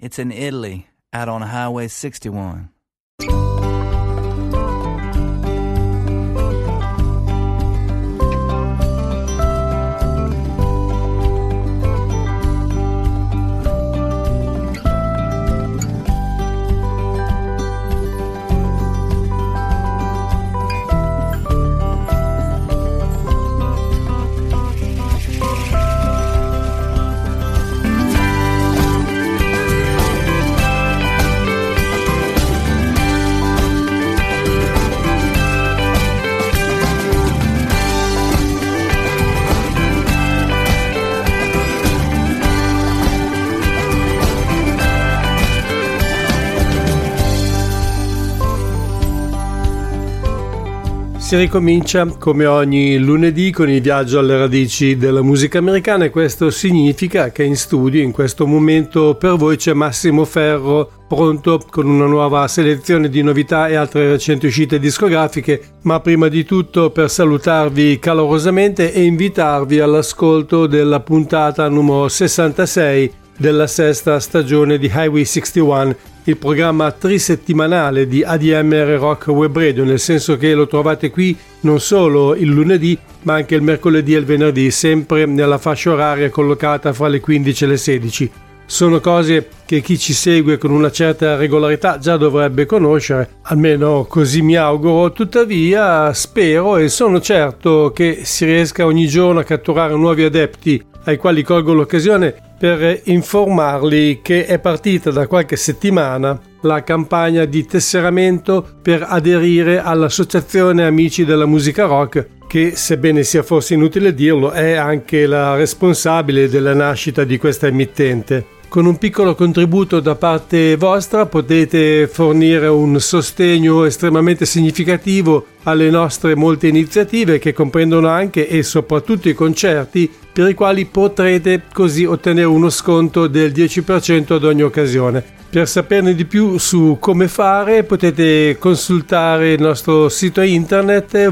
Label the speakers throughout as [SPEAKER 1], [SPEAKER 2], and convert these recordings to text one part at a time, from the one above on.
[SPEAKER 1] It's in Italy, out on Highway 61.
[SPEAKER 2] Si ricomincia come ogni lunedì con il viaggio alle radici della musica americana e questo significa che in studio in questo momento per voi c'è Massimo Ferro pronto con una nuova selezione di novità e altre recenti uscite discografiche, ma prima di tutto per salutarvi calorosamente e invitarvi all'ascolto della puntata numero 66 della sesta stagione di Highway 61, il programma trisettimanale di ADMR Rock Web Radio, nel senso che lo trovate qui non solo il lunedì ma anche il mercoledì e il venerdì, sempre nella fascia oraria collocata fra le 15 e le 16. Sono cose che chi ci segue con una certa regolarità già dovrebbe conoscere, almeno così mi auguro, tuttavia spero e sono certo che si riesca ogni giorno a catturare nuovi adepti ai quali colgo l'occasione per informarli che è partita da qualche settimana la campagna di tesseramento per aderire all'Associazione Amici della Musica Rock, che, sebbene sia forse inutile dirlo, è anche la responsabile della nascita di questa emittente. Con un piccolo contributo da parte vostra potete fornire un sostegno estremamente significativo alle nostre molte iniziative che comprendono anche e soprattutto i concerti per i quali potrete così ottenere uno sconto del 10% ad ogni occasione. Per saperne di più su come fare potete consultare il nostro sito internet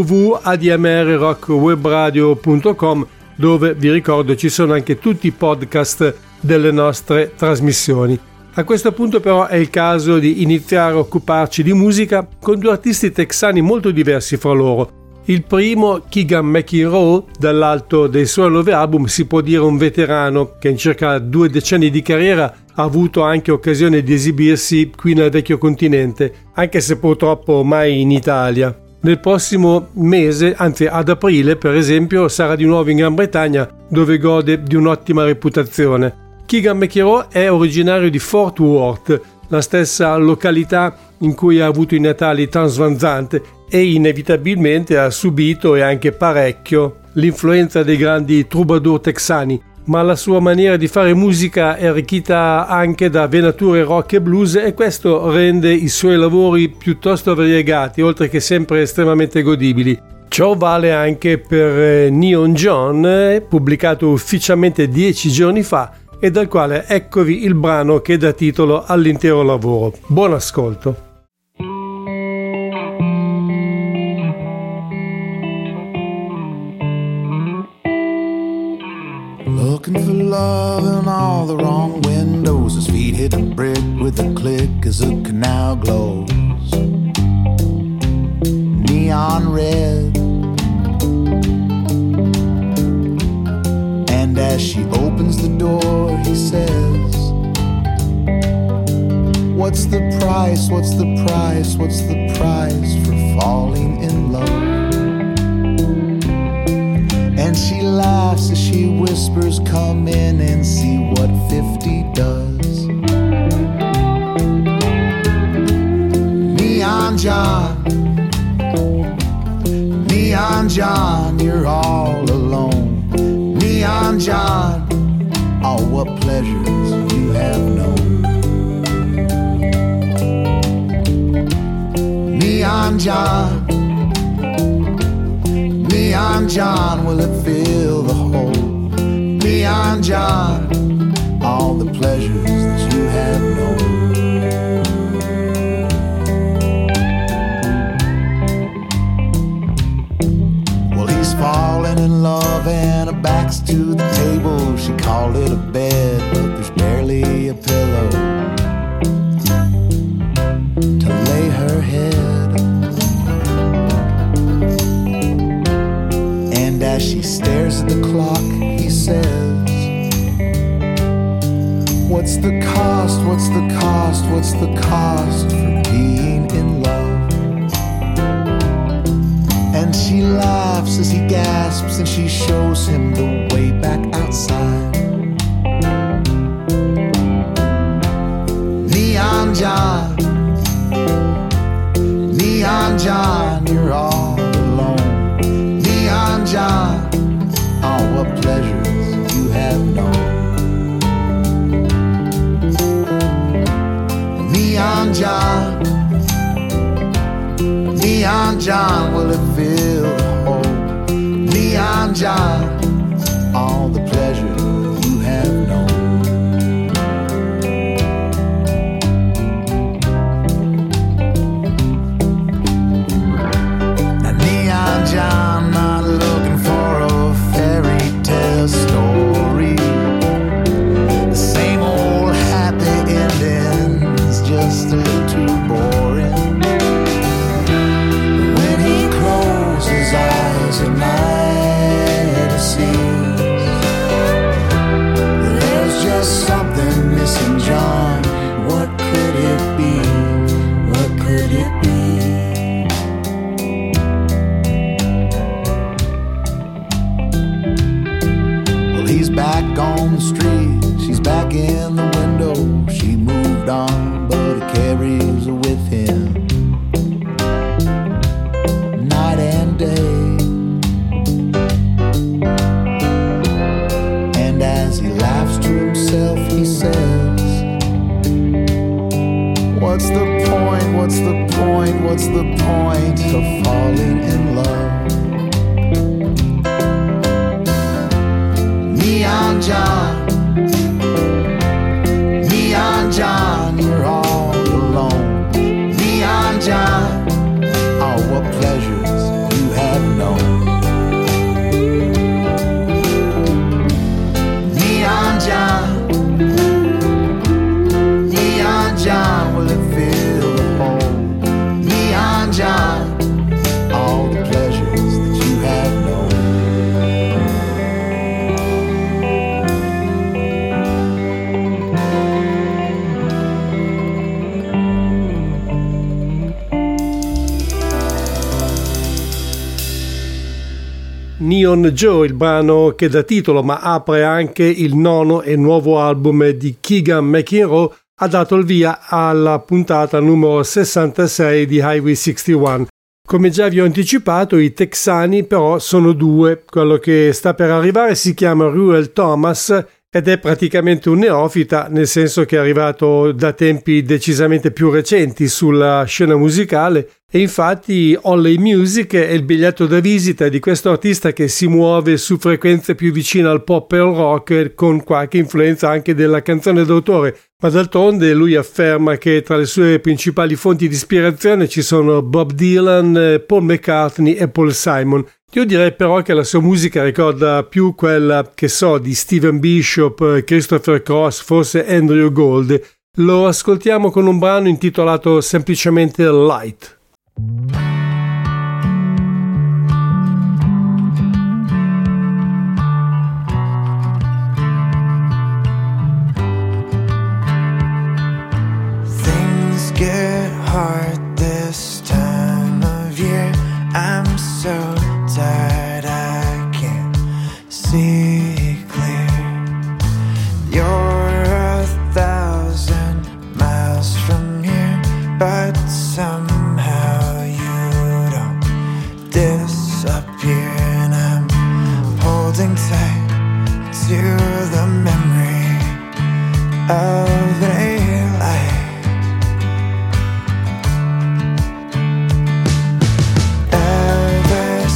[SPEAKER 2] www.admrrockwebradio.com, dove vi ricordo ci sono anche tutti i podcast delle nostre trasmissioni. A questo punto però è il caso di iniziare a occuparci di musica con due artisti texani molto diversi fra loro. Il primo, Keegan McEnroe, dall'alto dei suoi 9 album si può dire un veterano che in circa 2 decenni di carriera ha avuto anche occasione di esibirsi qui nel vecchio continente, anche se purtroppo mai in Italia. Nel prossimo mese, anzi ad aprile per esempio, sarà di nuovo in Gran Bretagna, dove gode di un'ottima reputazione. Keegan McEnroe è originario di Fort Worth, la stessa località in cui ha avuto i natali Townes Van Zandt, e inevitabilmente ha subito e anche parecchio l'influenza dei grandi troubadour texani, ma la sua maniera di fare musica è arricchita anche da venature rock e blues e questo rende i suoi lavori piuttosto variegati, oltre che sempre estremamente godibili. Ciò vale anche per Neon John, pubblicato ufficialmente 10 giorni fa e dal quale eccovi il brano che dà titolo all'intero lavoro. Buon ascolto.
[SPEAKER 3] Looking for love in all the wrong windows. His feet hit a brick with a click as the canal glows. Neon red. And as she opens the door, he says, what's the price, what's the price, what's the price for falling in love? And she laughs as she whispers, come in and see what 50 does. Neon John, Neon John, you're all alone. Neon John, oh what pleasures you have known. Neon John, Neon John, will it fill the hole? Neon John, all the pleasures that you have known. Well, he's fallen in love and her back's to the table. She called it a bed, but there's barely a pillow pillow to lay her head. And as she stares at the clock, he says, what's the cost, what's the cost, what's the cost for being in love? And she laughs as he gasps and she shows him the way back outside. Neon John, Neon John, you're all alone. Neon John, oh, what pleasures you have known. Neon John, Neon John, will it fill the hole? Neon John, all the pleasure you have known. Now Neon John, not looking for a fairy tale story. The same old happy endings, just a little too boring. When he closes his eyes at night, he sees there's just something missing, John. What could it be? What could it be? Well, he's back on the street, she's back in the window. She moved on, but he carries her with him night and day. And as he laughs to himself, he says, what's the point, what's the point, what's the point of falling in love? Neon John, Neon John, you're all alone. Neon John, oh, what pleasures you have known. Neon John, Neon John, will it fill the hole? Neon John, all the pleasures that you have known.
[SPEAKER 2] Neon Joe, il brano che dà titolo ma apre anche il nono e nuovo album di Keegan McEnroe, ha dato il via alla puntata numero 66 di Highway 61. Come già vi ho anticipato, i texani però sono due. Quello che sta per arrivare si chiama Ruel Thomas ed è praticamente un neofita, nel senso che è arrivato da tempi decisamente più recenti sulla scena musicale, e infatti Only Music è il biglietto da visita di questo artista che si muove su frequenze più vicine al pop e al rock, con qualche influenza anche della canzone d'autore, ma d'altronde lui afferma che tra le sue principali fonti di ispirazione ci sono Bob Dylan, Paul McCartney e Paul Simon. Io direi però che la sua musica ricorda più quella, che so, di Stephen Bishop, Christopher Cross, forse Andrew Gold. Lo ascoltiamo con un brano intitolato semplicemente Light.
[SPEAKER 4] Things get hard this time of year. I'm so tired, I can't see clear. You're 1,000 miles from here, but somehow you don't disappear. And I'm holding tight to the memory of a light. Ever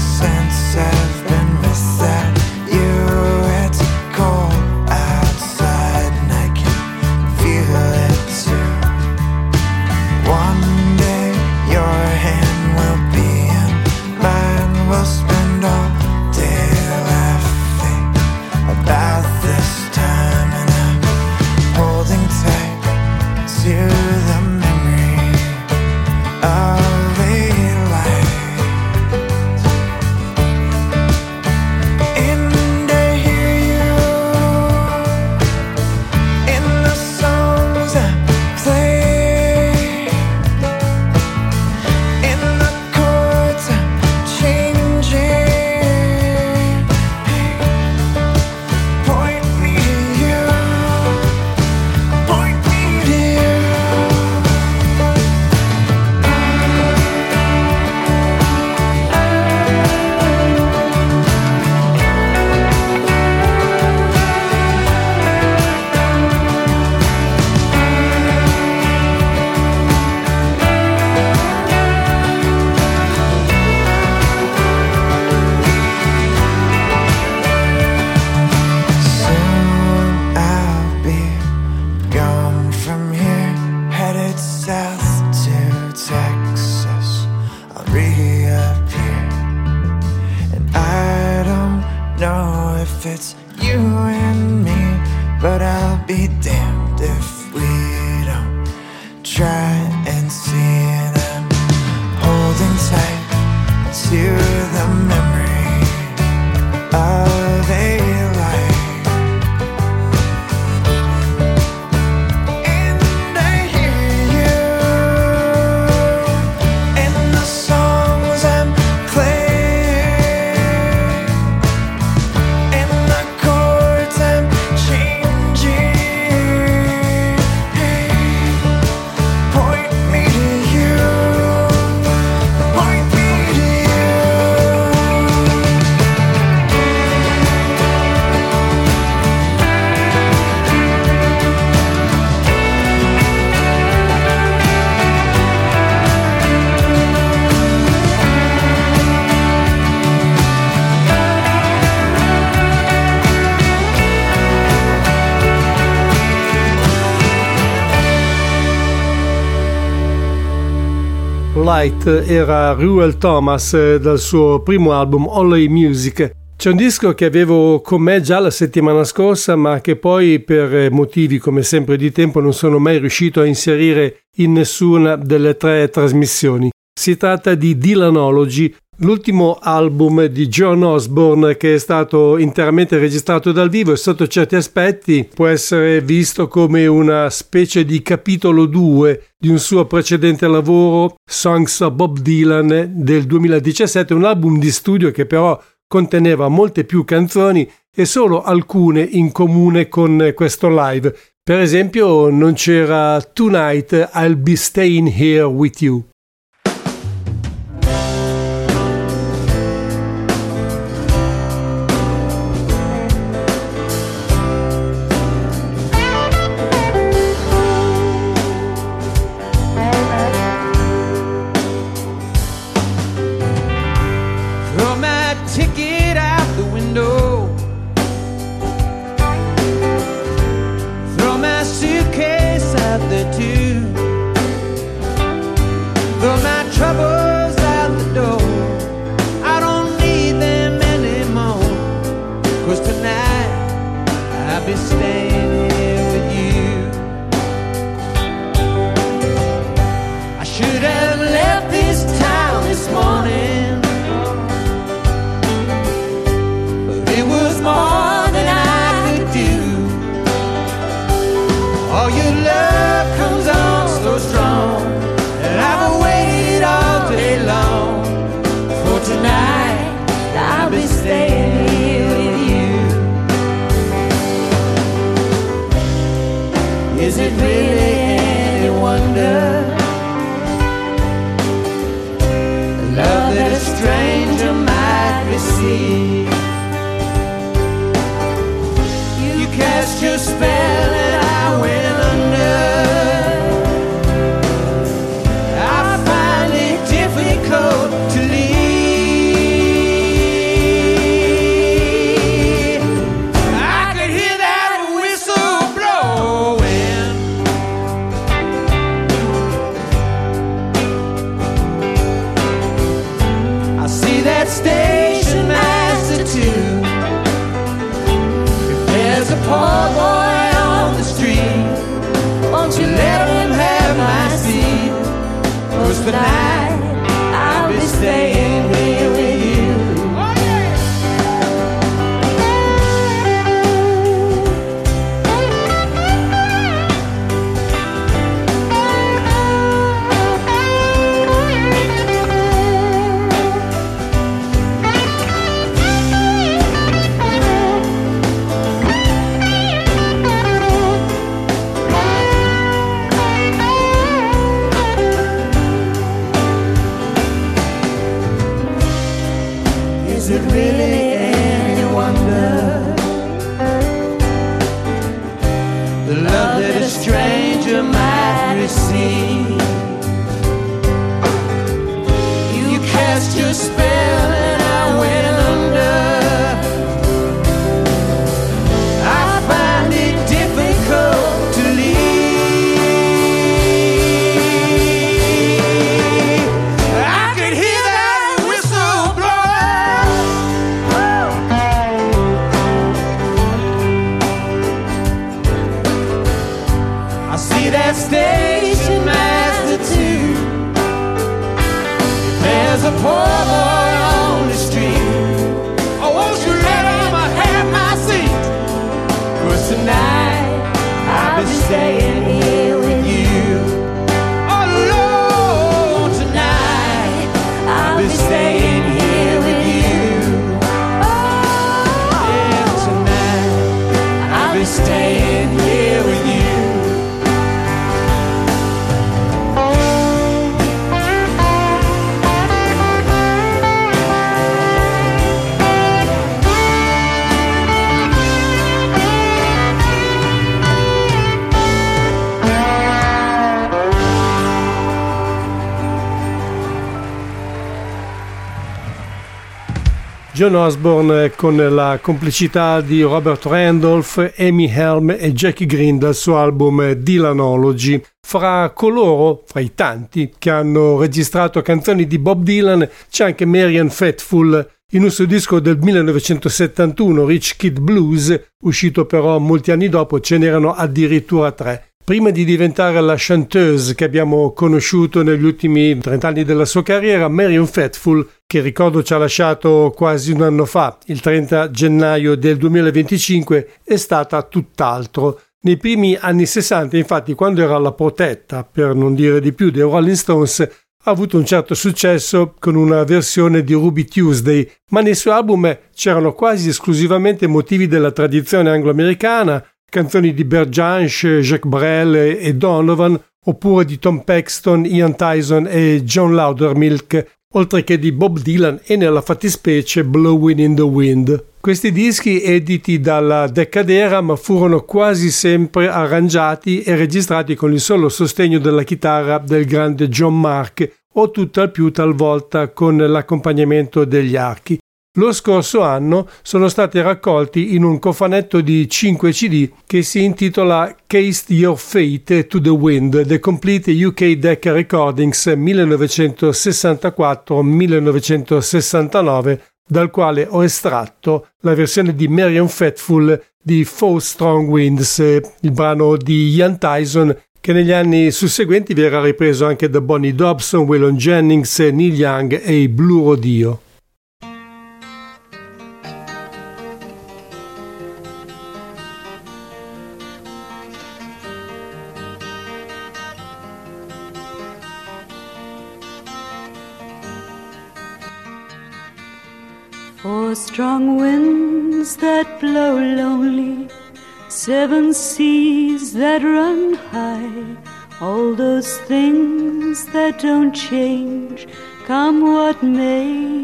[SPEAKER 2] Light era Ruel Thomas dal suo primo album Holly Music. C'è un disco che avevo con me già la settimana scorsa, ma che poi per motivi come sempre di tempo non sono mai riuscito a inserire in nessuna delle 3 trasmissioni. Si tratta di Dylanology, l'ultimo album di John Osborne che è stato interamente registrato dal vivo e sotto certi aspetti può essere visto come una specie di capitolo 2 di un suo precedente lavoro, Songs of Bob Dylan, del 2017, un album di studio che però conteneva molte più canzoni e solo alcune in comune con questo live. Per esempio non c'era Tonight I'll Be Staying Here With You. John Osborne con la complicità di Robert Randolph, Amy Helm e Jackie Green dal suo album Dylanology. Fra i tanti che hanno registrato canzoni di Bob Dylan c'è anche Marianne Faithfull. In un suo disco del 1971, Rich Kid Blues, uscito però molti anni dopo, ce n'erano addirittura 3. Prima di diventare la chanteuse che abbiamo conosciuto negli ultimi 30 anni della sua carriera, Marianne Faithfull, che ricordo ci ha lasciato quasi un anno fa, il 30 gennaio del 2025, è stata tutt'altro. Nei primi anni 60, infatti, quando era la protetta, per non dire di più, dei Rolling Stones, ha avuto un certo successo con una versione di Ruby Tuesday, ma nei suoi album c'erano quasi esclusivamente motivi della tradizione anglo-americana, canzoni di Bert Jansch, Jacques Brel e Donovan, oppure di Tom Paxton, Ian Tyson e John Loudermilk, oltre che di Bob Dylan e nella fattispecie Blowin' in the Wind. Questi dischi, editi dalla Decadera, ma furono quasi sempre arrangiati e registrati con il solo sostegno della chitarra del grande John Mark o tutt'al più talvolta con l'accompagnamento degli archi. Lo scorso anno sono stati raccolti in un cofanetto di 5 CD che si intitola Cast Your Fate to the Wind, The Complete UK Decca Recordings 1964-1969, dal quale ho estratto la versione di Marianne Faithfull di Four Strong Winds, il brano di Ian Tyson, che negli anni susseguenti verrà ripreso anche da Bonnie Dobson, Waylon Jennings, Neil Young e i Blue Rodeo.
[SPEAKER 5] Four strong winds that blow lonely, 7 seas that run high, all those things that don't change, come what may.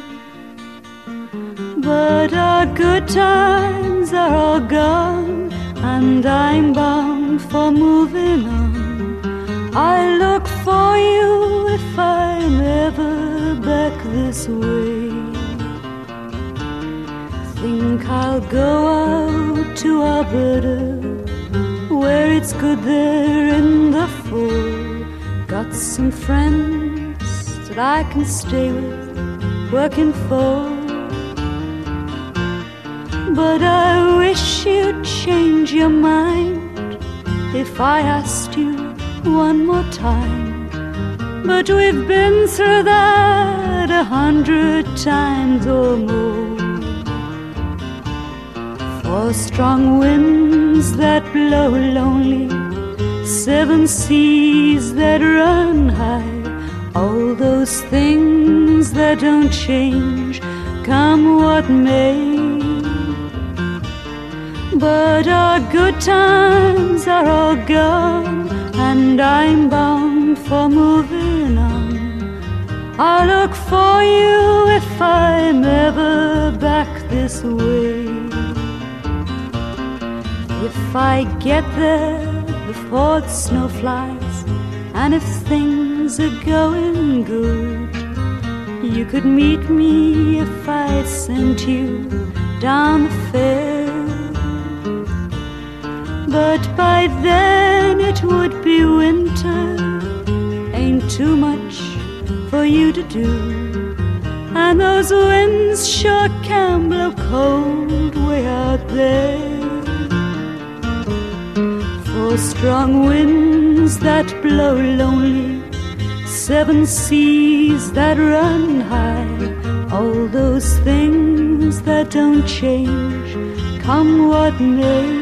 [SPEAKER 5] But our good times are all gone, and I'm bound for moving on. I look for you if I'm ever back this way. Think I'll go out to Alberta, where it's good there in the fall. Got some friends that I can stay with, working for. But I wish you'd change your mind if I asked you one more time. But we've been through that 100 times or more. Four strong winds that blow lonely, 7 seas that run high, all those things that don't change, come what may. But our good times are all gone, and I'm bound for moving on. I'll look for you if I'm ever back this way. If I get there before the snow flies, and if things are going good, you could meet me if I sent you down the fair. But by then it would be winter, ain't too much for you to do, and those winds sure can blow cold way out there. Four strong winds that blow lonely, 7 seas that run high, all those things that don't change, come what may.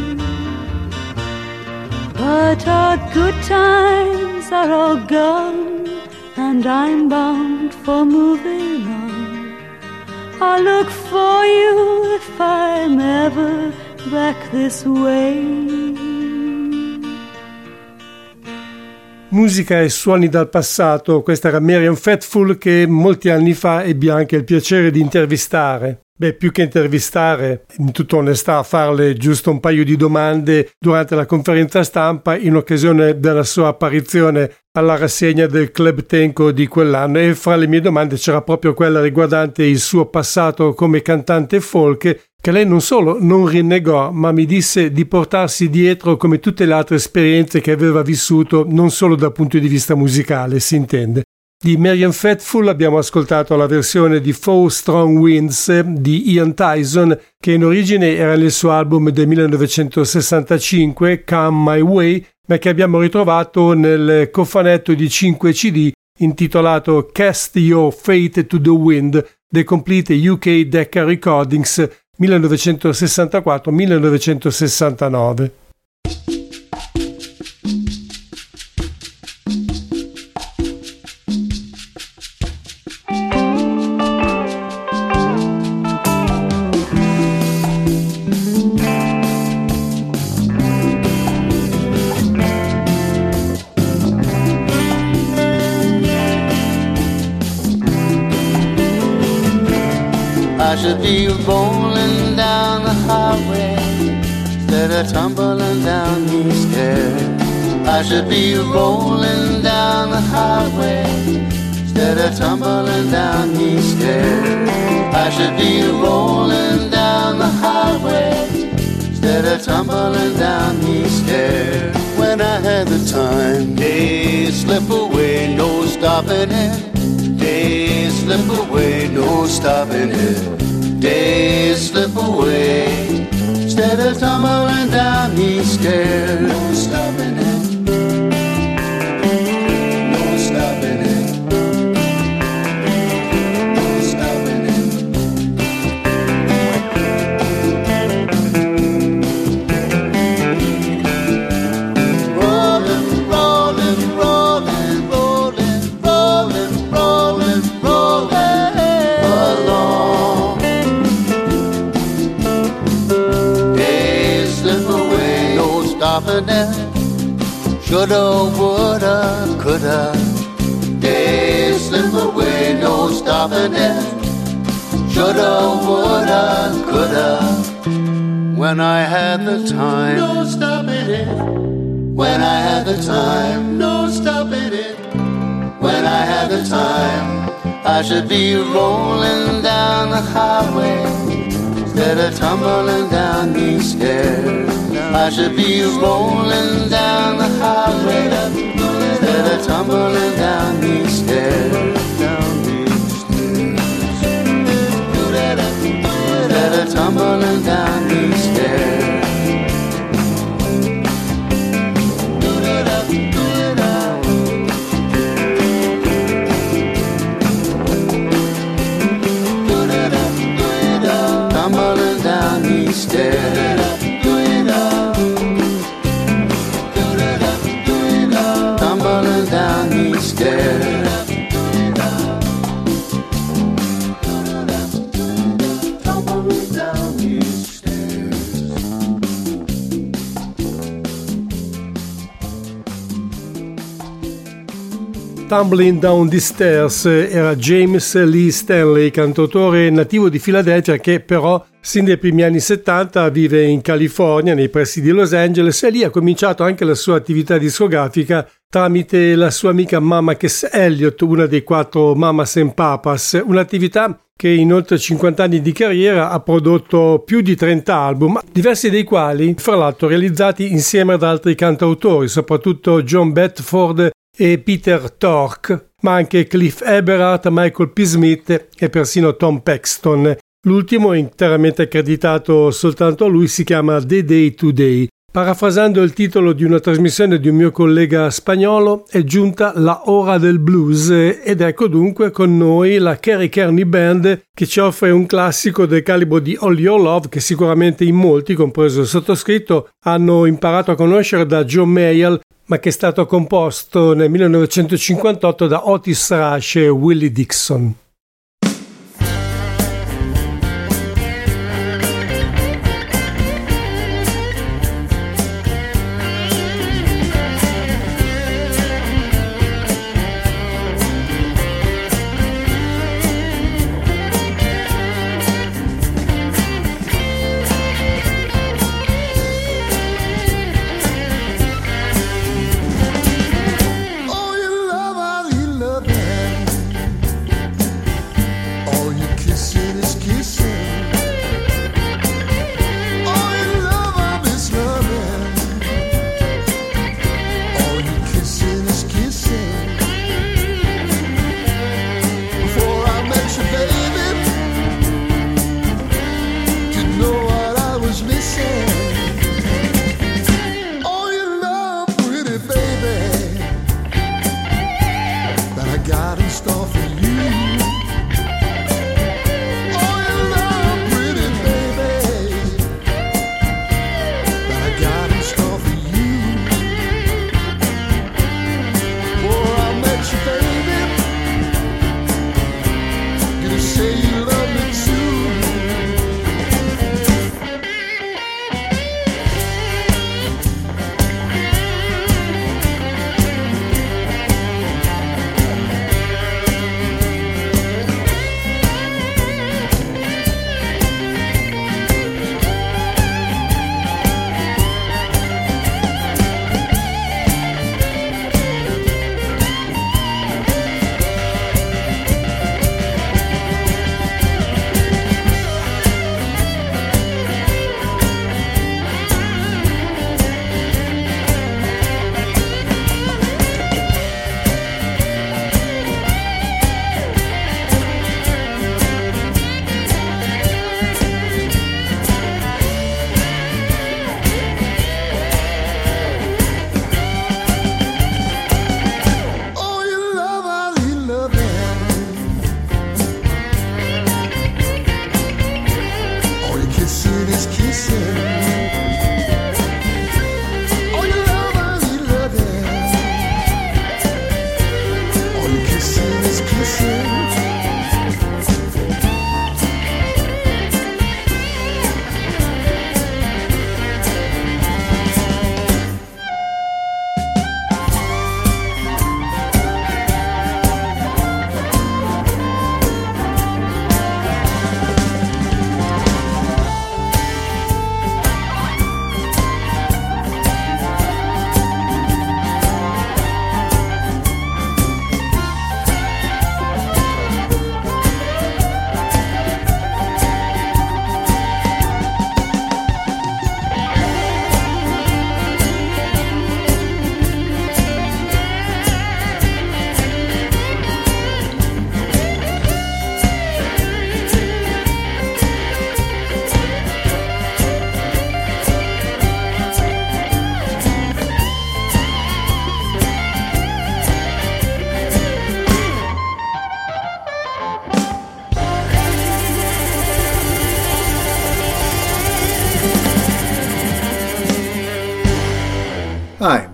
[SPEAKER 5] But our good times are all gone, and I'm bound for moving on. I'll look for you if I'm ever back this way.
[SPEAKER 2] Musica e suoni dal passato, questa era Marianne Faithfull che molti anni fa ebbi anche il piacere di intervistare. Più che intervistare, in tutta onestà, farle giusto un paio di domande durante la conferenza stampa in occasione della sua apparizione alla rassegna del Club Tenco di quell'anno, e fra le mie domande c'era proprio quella riguardante il suo passato come cantante folk, che lei non solo non rinnegò, ma mi disse di portarsi dietro come tutte le altre esperienze che aveva vissuto, non solo dal punto di vista musicale, si intende. Di Marianne Faithfull abbiamo ascoltato la versione di Four Strong Winds di Ian Tyson, che in origine era nel suo album del 1965, Come My Way, ma che abbiamo ritrovato nel cofanetto di 5 CD intitolato Cast Your Fate to the Wind, The Complete UK Decca Recordings 1964-1969.
[SPEAKER 6] I should be rolling down the highway instead of tumbling down these stairs. I should be rolling down the highway instead of tumbling down these stairs. I should be rolling down the highway instead of tumbling down these stairs. When I had the time, days slip away, no stopping it. Days slip away, no stopping it. Days slip away instead of tumbling down these stairs. No stopping it. No stopping it. No stopping it. Rolling, rolling, rolling, rolling, rolling, rolling, rolling along. Stopping it. Shoulda, woulda, coulda. Days slip away, no stopping it. Shoulda, woulda, coulda. When I had the time, no stopping it. When I had the time, no stopping it. When I had the time, I should be rolling down the highway instead of tumbling down these stairs. I should be rolling down the highway instead of tumbling down these stairs. Instead of tumbling down these stairs. Tumbling down these stairs. Tumbling down these stairs. Tumbling down these stairs.
[SPEAKER 2] Tumbling Down the Stairs era James Lee Stanley, cantautore nativo di Filadelfia che però sin dai primi anni 70 vive in California, nei pressi di Los Angeles, e lì ha cominciato anche la sua attività discografica tramite la sua amica Mama Cass Elliot, una dei 4 Mamas and Papas, un'attività che in oltre 50 anni di carriera ha prodotto più di 30 album, diversi dei quali fra l'altro realizzati insieme ad altri cantautori, soprattutto John Bedford e Peter Tork, ma anche Cliff Eberhardt, Michael P. Smith e persino Tom Paxton. L'ultimo, interamente accreditato soltanto a lui, si chiama The Day Today. Parafrasando il titolo di una trasmissione di un mio collega spagnolo, è giunta la ora del blues ed ecco dunque con noi la Kerry Kearney Band che ci offre un classico del calibro di All Your Love che sicuramente in molti, compreso il sottoscritto, hanno imparato a conoscere da John Mayall, ma che è stato composto nel 1958 da Otis Rush e Willie Dixon.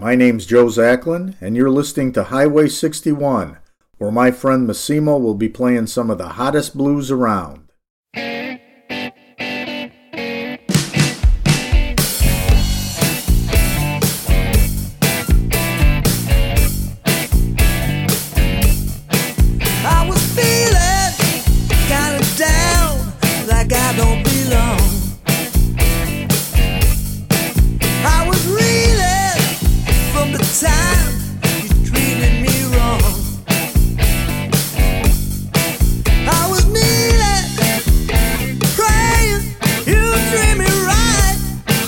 [SPEAKER 7] My name's Joe Zachlin, and you're listening to Highway 61, where my friend Massimo will be playing some of the hottest blues around.
[SPEAKER 4] I don't belong. I was reeling from the time you treated me wrong. I was kneeling, praying you treat me right.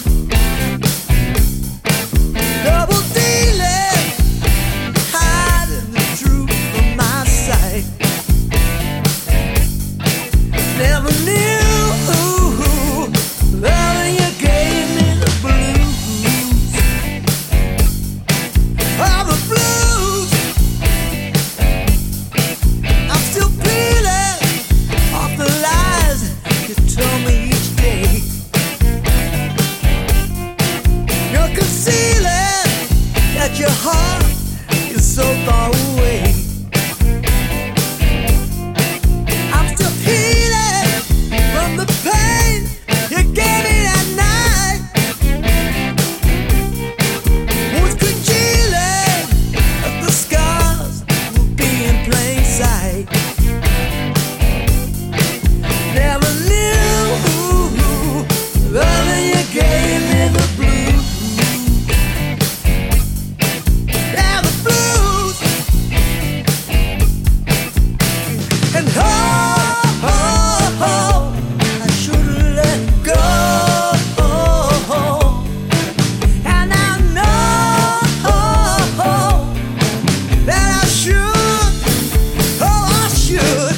[SPEAKER 4] Double dealing, hiding the truth from my sight. Never knew. Loving you gave me the blues. Oh, the blues. I'm still peeling off the lies you told me each day. You're concealing that your heart is so far away. I'm still healing from the pain you gave me that night. Was congealing, but the scars will be in plain sight. Never knew, loving you gave me the blues. Yeah, the blues. And I should've let go. And I know that I should, oh, I should.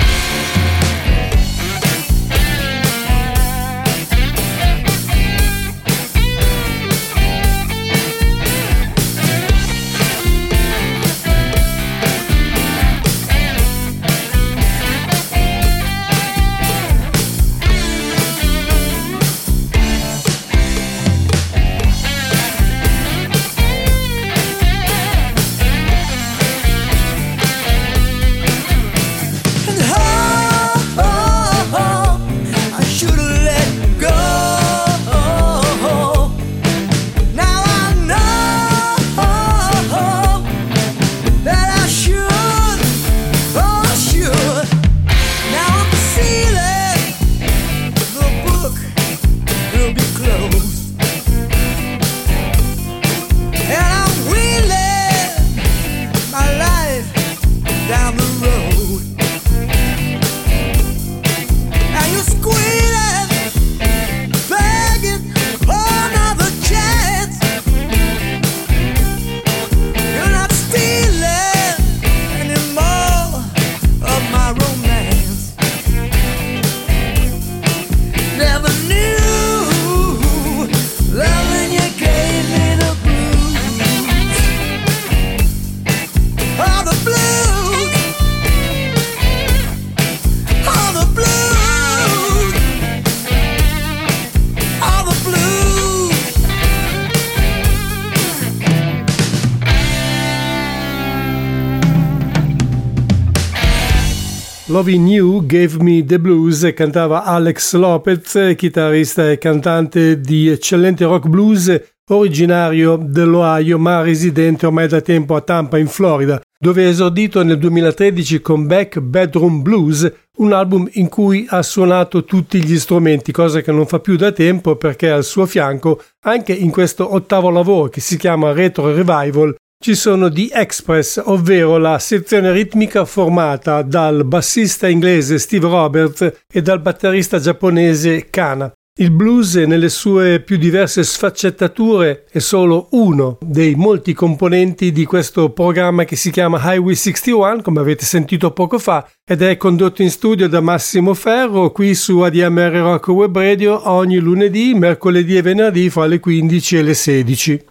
[SPEAKER 2] Loving You Gave Me the Blues cantava Alex Lopez, chitarrista e cantante di eccellente rock blues, originario dell'Ohio ma residente ormai da tempo a Tampa in Florida, dove ha esordito nel 2013 con Back Bedroom Blues, un album in cui ha suonato tutti gli strumenti, cosa che non fa più da tempo perché al suo fianco, anche in questo ottavo lavoro che si chiama Retro Revival, ci sono The Express, ovvero la sezione ritmica formata dal bassista inglese Steve Roberts e dal batterista giapponese Kana. Il blues nelle sue più diverse sfaccettature è solo uno dei molti componenti di questo programma che si chiama Highway 61, come avete sentito poco fa, ed è condotto in studio da Massimo Ferro qui su ADMR Rock Web Radio ogni lunedì, mercoledì e venerdì fra le 15 e le 16.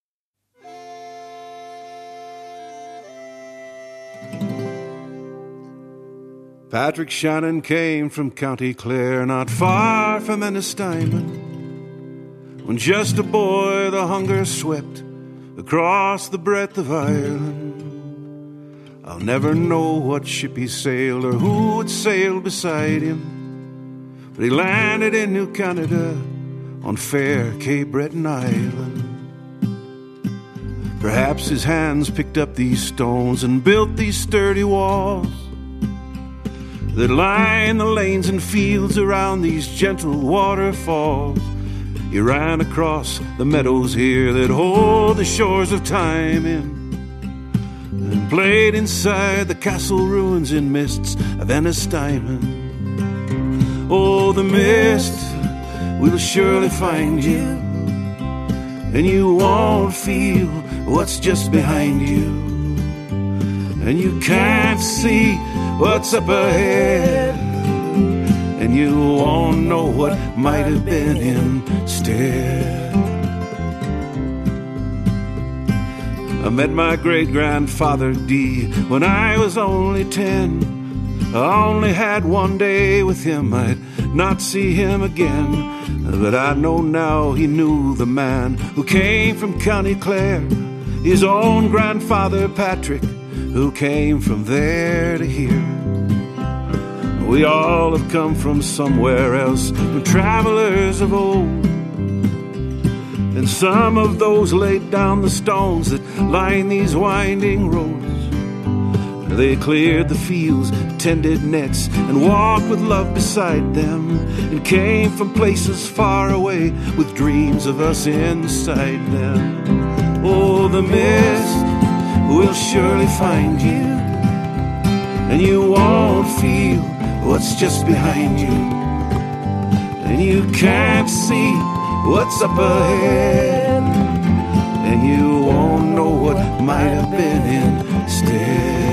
[SPEAKER 8] Patrick Shannon came from County Clare, not far from Ennistimon. When just a boy the hunger swept across the breadth of Ireland. I'll never know what ship he sailed or who had sailed beside him, but he landed in New Canada on fair Cape Breton Island. Perhaps his hands picked up these stones and built these sturdy walls that line the lanes and fields around these gentle waterfalls. He ran across the meadows here that hold the shores of time in, and played inside the castle ruins in mists of Ennistimon. Oh, the mist will surely find you, and you won't feel what's just behind you, and you can't see what's up ahead, and you won't know what might have been instead. I met my great-grandfather D when I was only 10. I only had one day with him, I'd not see him again. But I know now he knew the man who came from County Clare, his own grandfather Patrick, who came from there to here. We all have come from somewhere else, from travelers of old, and some of those laid down the stones that line these winding roads. They cleared the fields, tended nets, and walked with love beside them, and came from places far away with dreams of us inside them. Oh, the mist will surely find you, and you won't feel what's just behind you, and you can't see what's up ahead, and you won't know what might have been instead.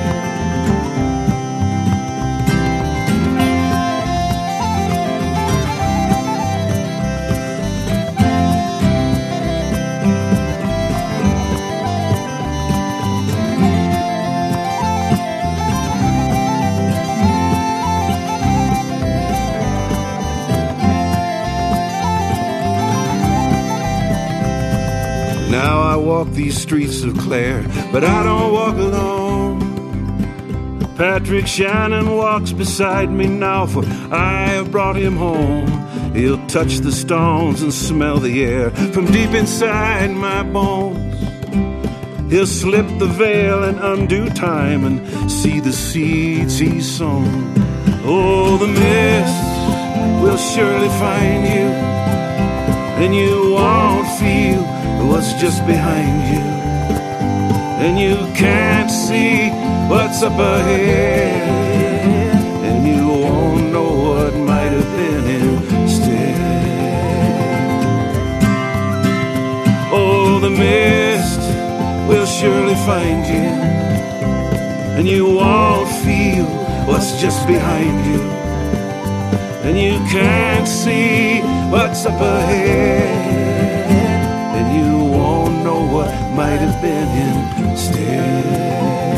[SPEAKER 8] Now I walk these streets of Clare, but I don't walk alone. Patrick Shannon walks beside me now, for I have brought him home. He'll touch the stones and smell the air from deep inside my bones. He'll slip the veil and undo time and see the seeds he's sown. Oh, the mist will surely find you, and you won't feel what's just behind you, and you can't see what's up ahead, and you won't know what might have been instead. Oh, the mist will surely find you, and you won't feel what's just behind you, and you can't see what's up ahead, what might have been instead.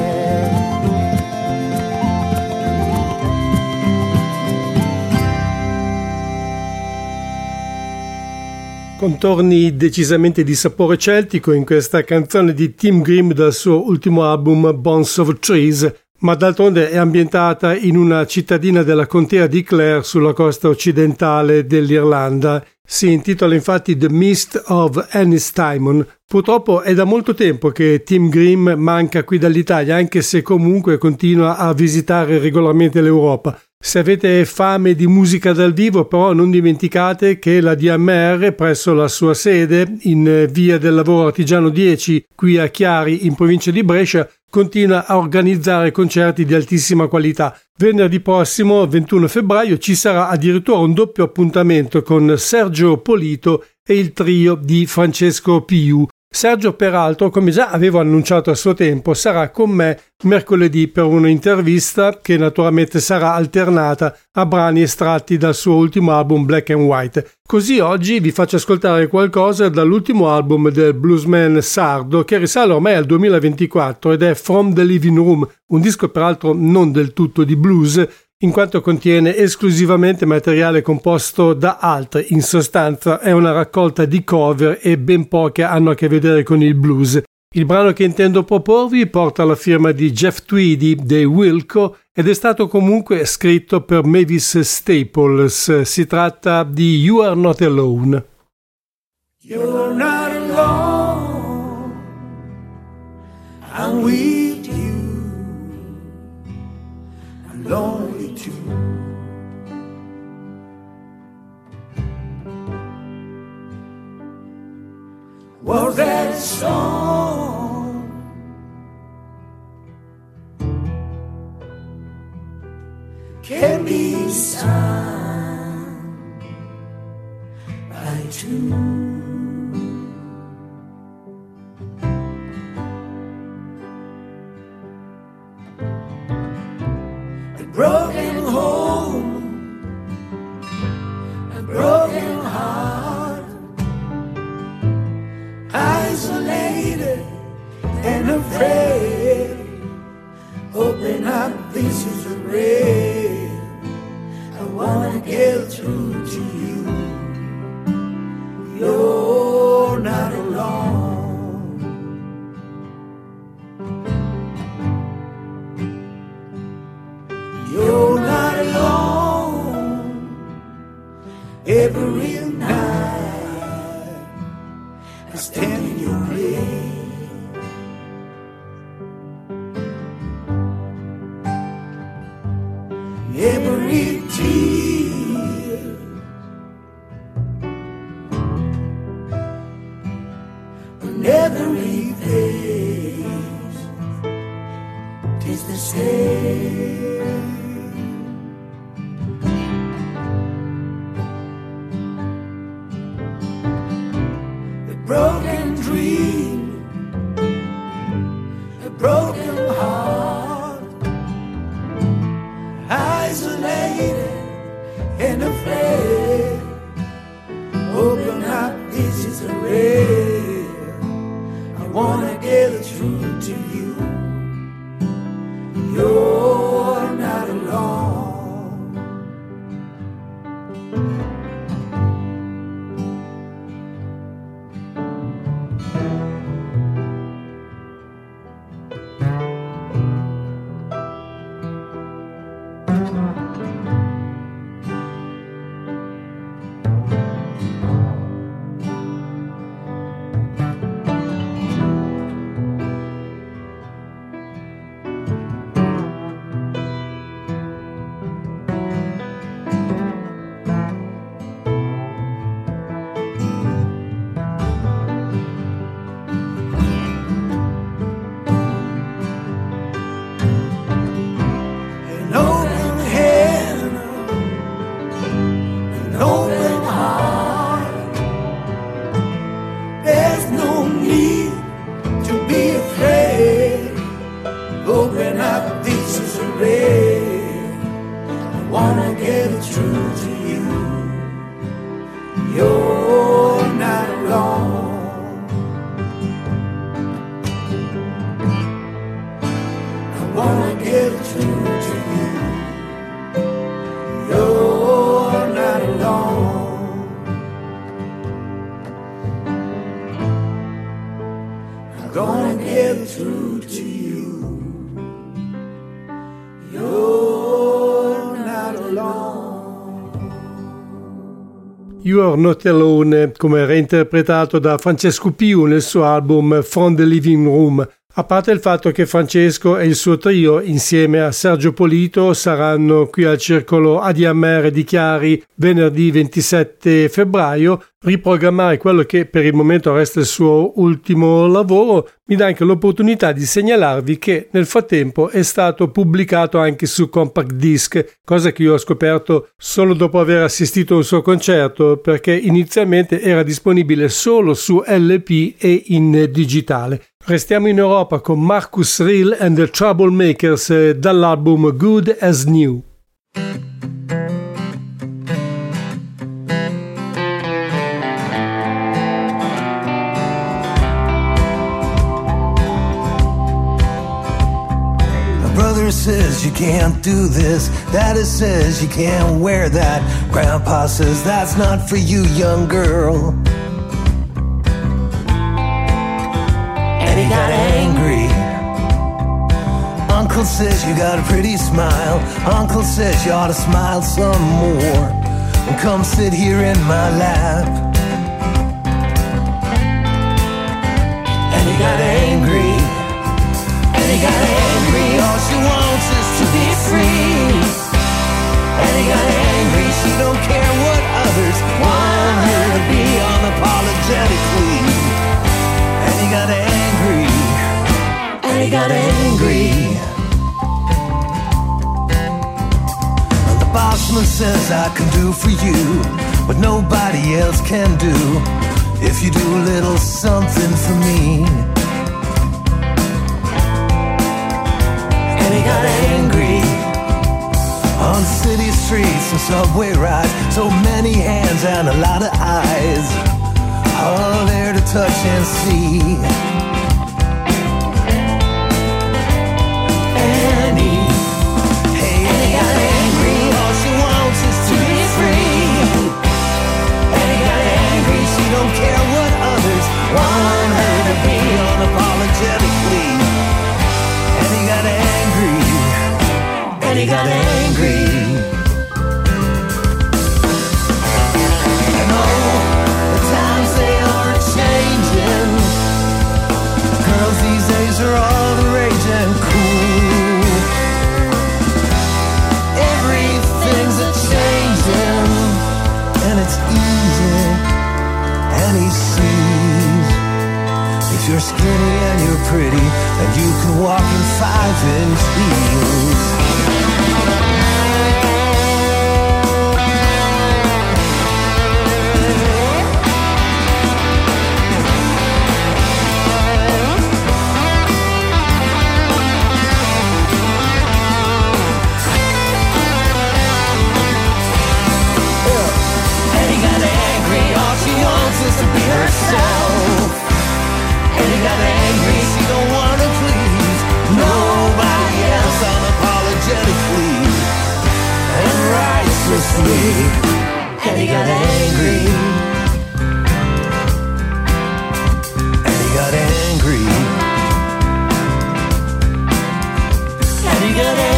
[SPEAKER 2] Contorni decisamente di sapore celtico in questa canzone di Tim Grimm dal suo ultimo album Bones of Trees, ma d'altronde è ambientata in una cittadina della contea di Clare sulla costa occidentale dell'Irlanda. Si intitola infatti The Mist of Ennistimon. Purtroppo è da molto tempo che Tim Grimm manca qui dall'Italia, anche se comunque continua a visitare regolarmente l'Europa. Se avete fame di musica dal vivo, però, non dimenticate che la DMR, presso la sua sede in via del Lavoro Artigiano 10, qui a Chiari, in provincia di Brescia, continua a organizzare concerti di altissima qualità. Venerdì prossimo, 21 febbraio, ci sarà addirittura un doppio appuntamento con Sergio Polito e il trio di Francesco Piu. Sergio, peraltro, come già avevo annunciato a suo tempo, sarà con me mercoledì per un'intervista che naturalmente sarà alternata a brani estratti dal suo ultimo album Black and White. Così oggi vi faccio ascoltare qualcosa dall'ultimo album del bluesman sardo, che risale ormai al 2024 ed è From the Living Room, un disco peraltro non del tutto di blues, in quanto contiene esclusivamente materiale composto da altri. In sostanza è una raccolta di cover e ben poche hanno a che vedere con il blues. Il brano che intendo proporvi porta la firma di Jeff Tweedy dei Wilco ed è stato comunque scritto per Mavis Staples. Si tratta di You Are Not Alone.
[SPEAKER 4] You're not alone, I'm with you, I'm lonely too. Was that song can be sung by two. A broken home, a broken heart, isolated and afraid, hoping up this is a ray. I wanna get through to you. You're not alone. You're not alone. Every night I stand in your place. Every tear and every face is the same. A broken dream, a broken heart, isolated and afraid. Open up, this is a ray. I wanna get through to you. You're not alone. An open hand, an open heart. There's no need to be afraid. Open up, this is a ray. I wanna get through to you. You're not alone. I wanna get through to you. You're not alone. I'm gonna get through to you. You're not alone.
[SPEAKER 2] You Are Not Alone, come reinterpretato da Francesco Piu nel suo album From the Living Room. A parte il fatto che Francesco e il suo trio, insieme a Sergio Polito, saranno qui al Circolo ADMR di Chiari venerdì 27 febbraio, riprogrammare quello che per il momento resta il suo ultimo lavoro mi dà anche l'opportunità di segnalarvi che nel frattempo è stato pubblicato anche su compact disc, cosa che io ho scoperto solo dopo aver assistito a un suo concerto, perché inizialmente era disponibile solo su LP e in digitale. Restiamo in Europa con Marcus Reel and the Troublemakers dall'album Good as New.
[SPEAKER 4] A Brother says you can't do this. Daddy says you can't wear that. Grandpa says that's not for you, young girl. And he got angry. Uncle says you got a pretty smile. Uncle says you ought to smile some more. And come sit here in my lap. And he got angry. And he got angry. All she wants is to be free. And he got angry. She don't care what others want her to be unapologetically. And he got angry. And he got angry. Bossman says I can do for you what nobody else can do. If you do a little something for me. And he got angry. On city streets and subway rides, so many hands and a lot of eyes, all there to touch and see. Don't care what others want her to be unapologetically. And he got angry. And he got angry. And oh, the times they are changing. Girls these days are all the rage and cool. Everything's a changing. And it's easy. And he sees if you're skinny and you're pretty, then you can walk in 5-inch heels. To be herself. And he got angry. She don't wanna please nobody else unapologetically and righteously. And he got angry. And he got angry. And he got angry.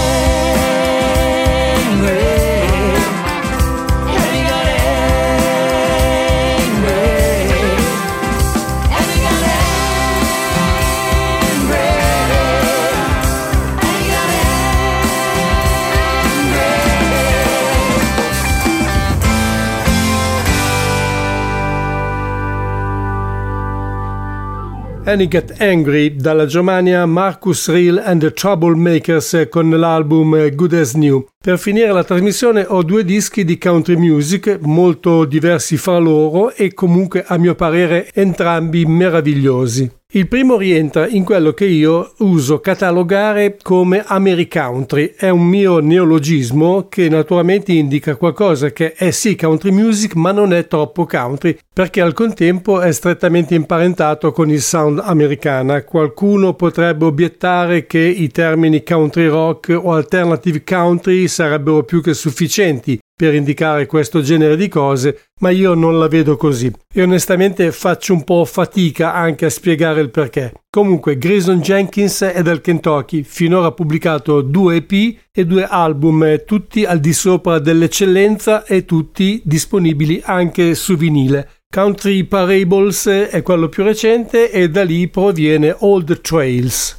[SPEAKER 2] And he Got Angry dalla Germania, Marcus Reel and the Troublemakers con l'album Good As New. Per finire la trasmissione ho due dischi di country music molto diversi fra loro e comunque a mio parere entrambi meravigliosi. Il primo rientra in quello che io uso catalogare come Americountry. È un mio neologismo che naturalmente indica qualcosa che è sì country music ma non è troppo country, perché al contempo è strettamente imparentato con il sound americana. Qualcuno potrebbe obiettare che i termini country rock o alternative country sarebbero più che sufficienti per indicare questo genere di cose, ma io non la vedo così e onestamente faccio un po' fatica anche a spiegare il perché. Comunque Grayson Jenkins è del Kentucky, finora ha pubblicato 2 EP e 2 album, tutti al di sopra dell'eccellenza e tutti disponibili anche su vinile. Country Parables è quello più recente e da lì proviene Old Trails.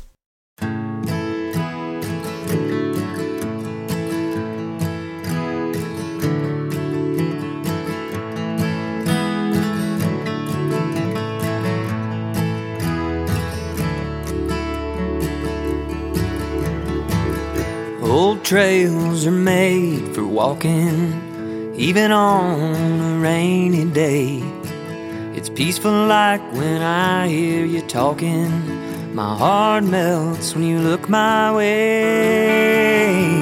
[SPEAKER 9] Old trails are made for walking, even on a rainy day. It's peaceful like when I hear you talking. My heart melts when you look my way.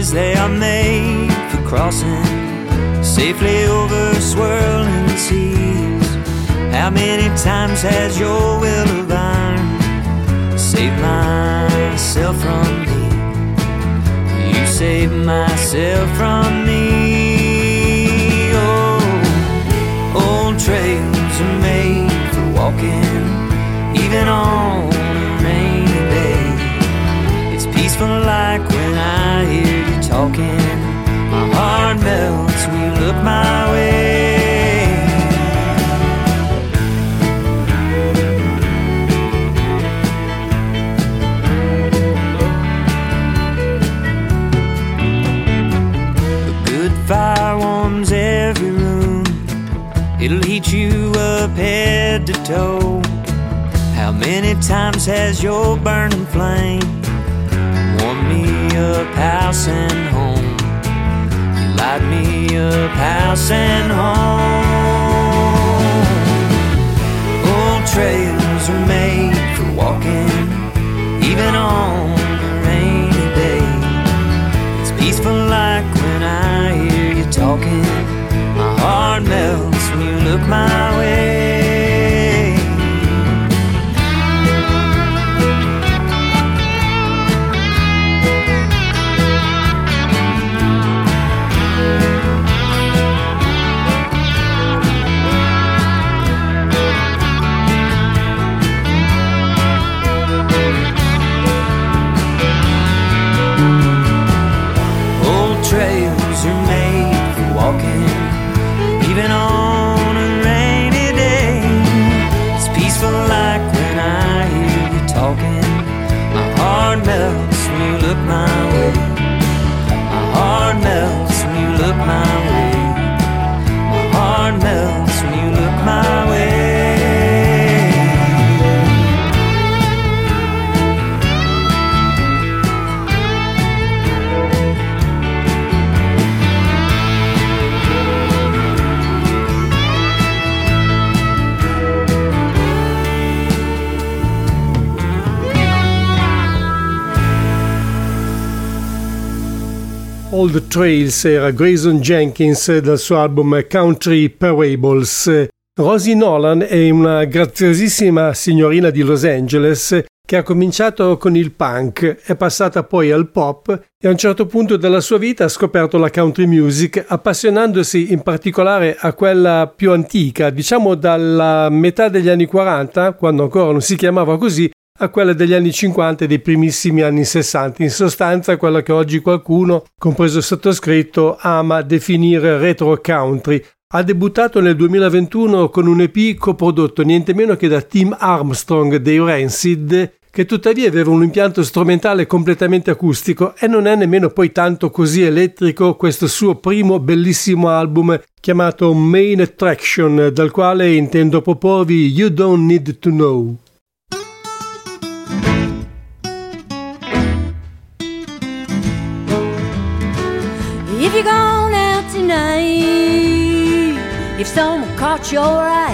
[SPEAKER 9] highways, they are made for crossing safely over swirling seas. How many times has your will of iron saved myself from me? You saved myself from me. Oh, old trails are made for walking, even on a rainy day. It's peaceful like when I hear you talking. My heart melts when you look my way. A good fire warms every room. It'll heat you up head to toe. How many times has your burning flame warmed me up house and home? You light me up house and home. Old trails are made for walking, even on a rainy day. It's peaceful like when I hear you talking. My heart melts when you look my way. Trails are made for walking, even on a rainy day. It's peaceful like when I hear you talking. My heart melts when you look my way. My heart melts when you look my way. My heart melts when you look my way.
[SPEAKER 2] All the Trails era Grayson Jenkins dal suo album Country Parables. Rosie Nolan è una graziosissima signorina di Los Angeles che ha cominciato con il punk, è passata poi al pop e a un certo punto della sua vita ha scoperto la country music, appassionandosi in particolare a quella più antica, diciamo dalla metà degli anni 40, quando ancora non si chiamava così, a quella degli anni 50 e dei primissimi anni 60, in sostanza quella che oggi qualcuno, compreso il sottoscritto, ama definire retro country. Ha debuttato nel 2021 con un EP coprodotto niente meno che da Tim Armstrong dei Rancid, che tuttavia aveva un impianto strumentale completamente acustico e non è nemmeno poi tanto così elettrico questo suo primo bellissimo album chiamato Main Attraction, dal quale intendo proporvi You Don't Need to Know.
[SPEAKER 5] If you're gone out tonight, if someone caught your eye,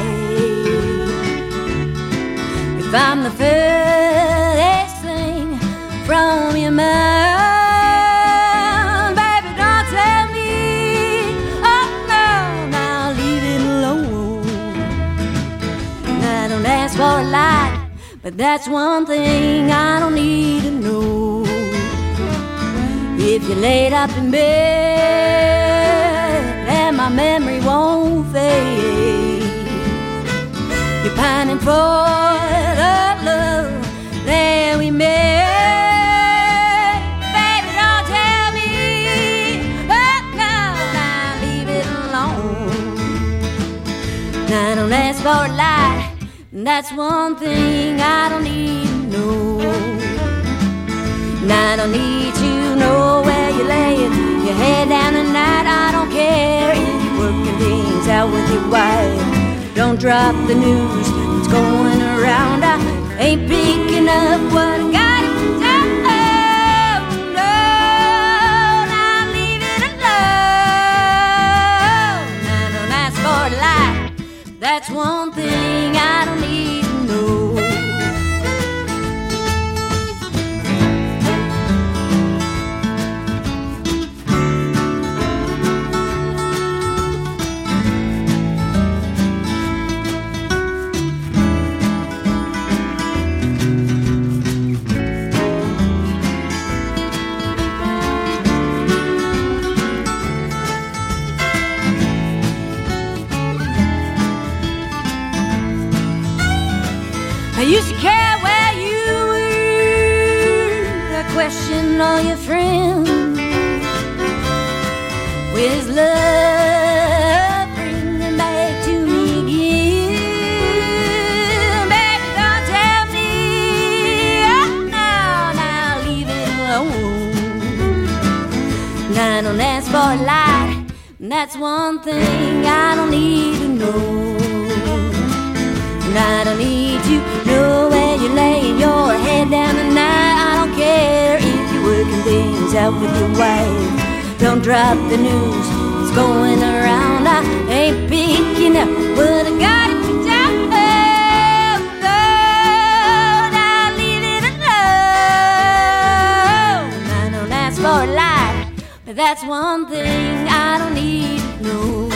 [SPEAKER 5] if I'm the furthest thing from your mind, baby, don't tell me, oh no, now leave it alone. And I don't ask for a lot, but that's one thing I don't need to know. If you're laid up in bed and my memory won't fade, you're pining for the love that we made. Baby, don't tell me, oh no, now leave it alone. Now I don't ask for a lot, that's one thing I don't need to know. And I don't need to know where you're laying your head down tonight. I don't care if you're working things out with your wife. Don't drop the news that's going around. I ain't picking up what I got to tell. No, now leave it alone. I don't ask for a lot, that's one thing I don't need to know.
[SPEAKER 10] used to care where you were. I question all your friends. With love, bring them back to me again. Baby, don't tell me, oh, now leave it alone. And I don't ask for a lot, and that's one thing I don't need to know. And I don't need to know where you're laying your head down tonight. I don't care if you're working things out with your wife. Don't drop the news, it's going around. I ain't picking up, but I got it to tell. No, now leave it alone. I don't ask for a lot, but that's one thing I don't need to know.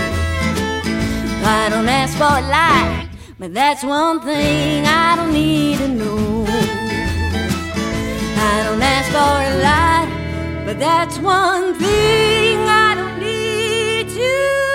[SPEAKER 10] I don't ask for a lot, but that's one thing I don't need to know. I don't ask for a lot, but that's one thing I don't need to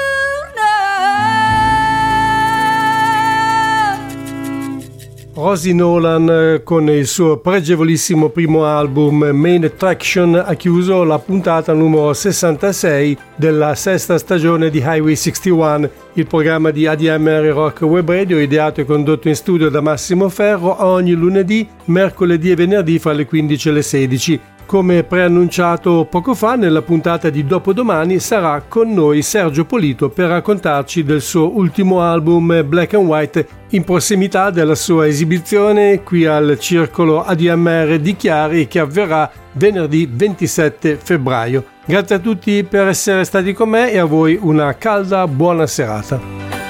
[SPEAKER 10] know.
[SPEAKER 2] Rosie Nolan con il suo pregevolissimo primo album Main Attraction ha chiuso la puntata numero 66 della sesta stagione di Highway 61, il programma di ADMR Rock Web Radio ideato e condotto in studio da Massimo Ferro ogni lunedì, mercoledì e venerdì fra le 15 e le 16. Come preannunciato poco fa, nella puntata di dopodomani sarà con noi Sergio Polito per raccontarci del suo ultimo album Black and White in prossimità della sua esibizione qui al Circolo ADMR di Chiari che avverrà venerdì 27 febbraio. Grazie a tutti per essere stati con me e a voi una calda buona serata.